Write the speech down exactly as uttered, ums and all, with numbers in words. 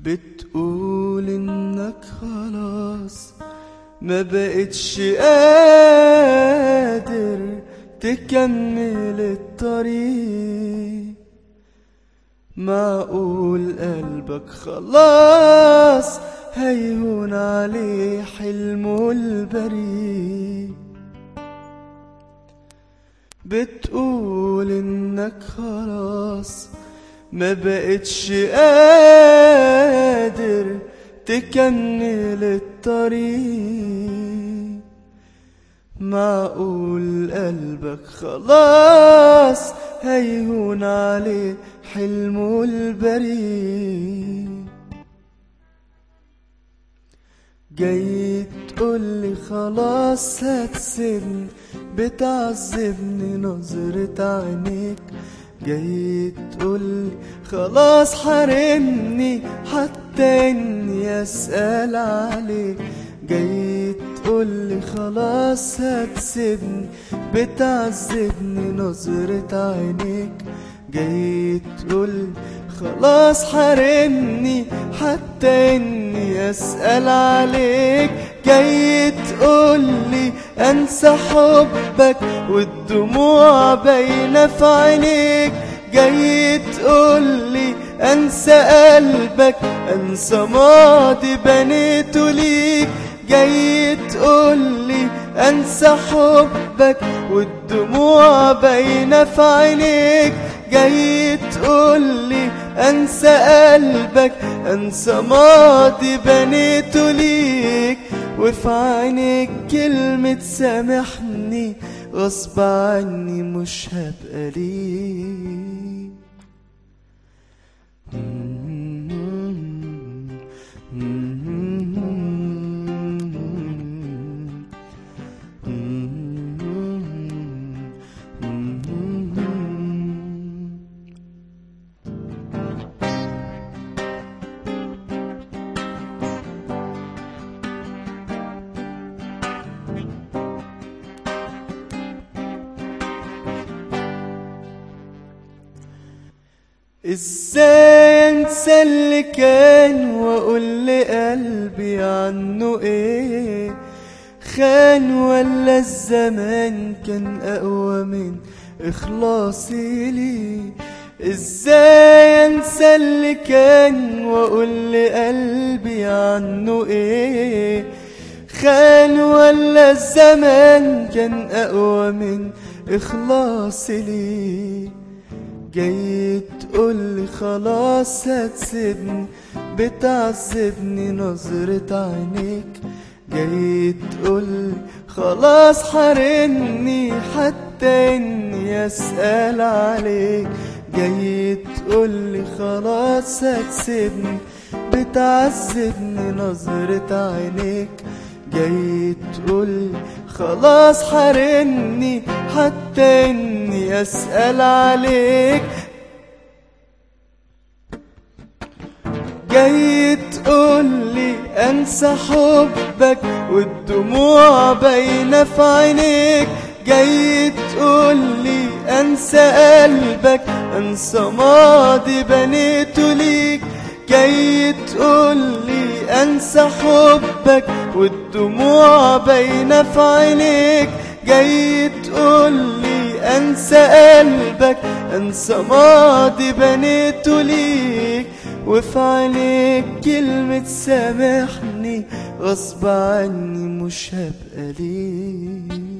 بتقول انك خلاص ما بقتش قادر تكمل الطريق. معقول قلبك خلاص هيهون عليه حلمه البريء. بتقول انك خلاص ما بقتش قادر تكمل الطريق. معقول قلبك خلاص هيهون عليه حلمه البريء. جاي تقولي خلاص هتسيبني، بتعذبني نظرة عينيك. جاي تقولي خلاص حارمني حتى اني اسأل عليك. جاي تقولي خلاص هتسيبني، بتعذبني نظرة عينيك. جاي تقولي خلاص حارمني حتى اني اسأل عليك. جاي تقولي انسى حبك والدموع باينة في عينيك. جاي تقولي انسى قلبك، انسى ماضي بنيته ليك. جاي تقولي انسى حبك والدموع باينة في عينيك. جاي تقولي انسى قلبك، انسى ماضي بنيته ليك. وفي عينيك كلمة سامحني غصب عني مش هبقى ليك. ازاي انسى اللي كان واقول لقلبي عنه ايه؟ خان ولا الزمان كان اقوى من اخلاصي ليه؟ ازاي انسى اللي كان واقول لقلبي عنه ايه؟ خان ولا الزمان كان اقوى من اخلاصي ليه؟ جاي تقولي خلاص هتسيبني، بتعذبني نظرة عينيك. جاي تقولي خلاص حارمني حتى اني اسأل عليك. جاي تقولي خلاص هتسيبني، بتعذبني نظرة عينيك. جاي تقولي خلاص حارمني حتى اني اسأل عليك. جاي تقولي انسى حبك والدموع باينة في عينيك. جاي تقولي انسى قلبك، انسى ماضي بنيته ليك. جاي تقولي انسى حبك والدموع باينة في عينيك. جاي تقولي انسى قلبك، انسى ماضي بنيته ليك. وفي عينيك كلمة سامحني غصب عني مش هبقى ليك.